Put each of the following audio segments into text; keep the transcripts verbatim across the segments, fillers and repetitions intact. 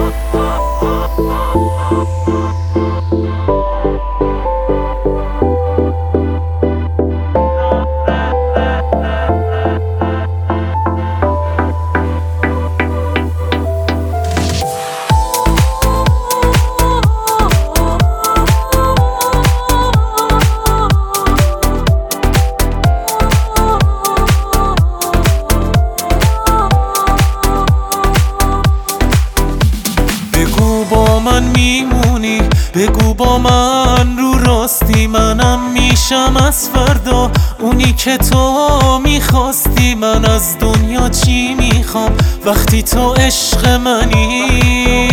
با من میمونی، بگو با من رو راستی، منم میشم از فردا اونی که تو میخواستی. من از دنیا چی میخوام وقتی تو عشق منی؟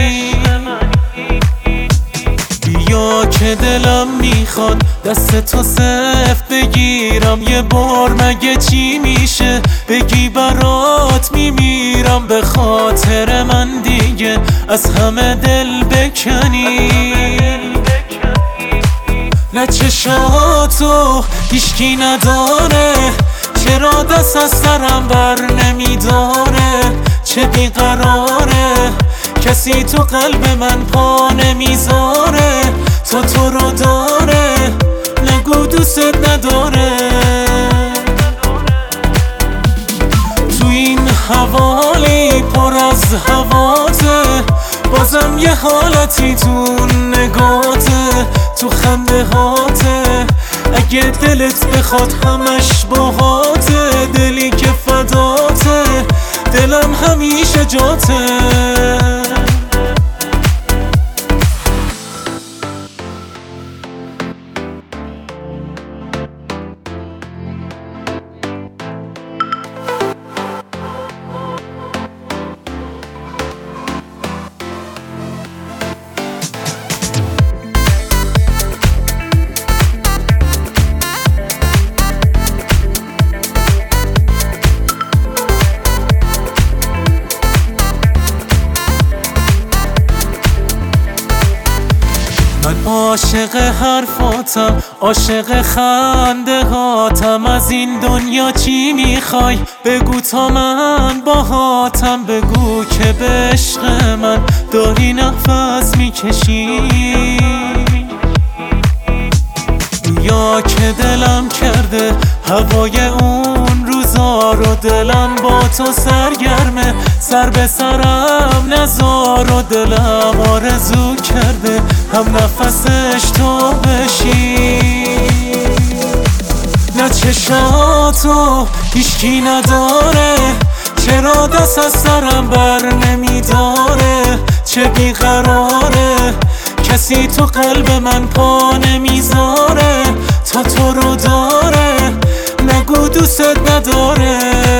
بیا که دلم میخواد دست تو سفت بگیرم، یه بار مگه چی میشه بگی برات میمیرم. به خاطر من دیگه از همه دل بکنی، نه چشاتو هیچکی نداره، چرا دست از سرم بر نمیداره؟ چه بیقراره کسی تو قلب من پا نمیذاره؟ تو تو رو داره نگو دوست نداره. تو این حوالی پر از هواته، بازم یه حالتی تو نگاته، تو خنده هاته. اگه دلت بخواد همش باهاته، دلی که فداته دلم همیشه جاته. من عاشق حرفاتم، عاشق خنده هاتم. از این دنیا چی میخوای بگو تا من باهاتم؟ بگو که به عشق من داری نفس میکشی، یا که دلم کرده هوای اون روزا رو. دلم با تو سرگرمه، سر به سرم نذار و دلم آرزو کرده هم نفسش تو بشی. نه چشاتو هیچکی نداره، چرا دست از سرم بر نمیداره؟ چه بیقراره کسی تو قلب من پا نمیذاره؟ تا تو رو داره نگو دوست نداره.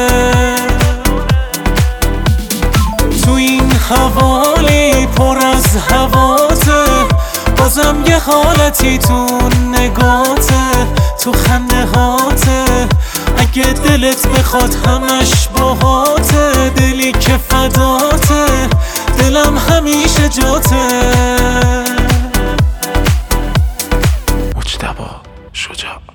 تو این حوالی پر از هواته، بازم یه حالتی تو نگاته، تو خنده هاته. اگه دلت بخواد همش باهاته، دلی که فداته دلم همیشه جاته. مجتبی شجاع.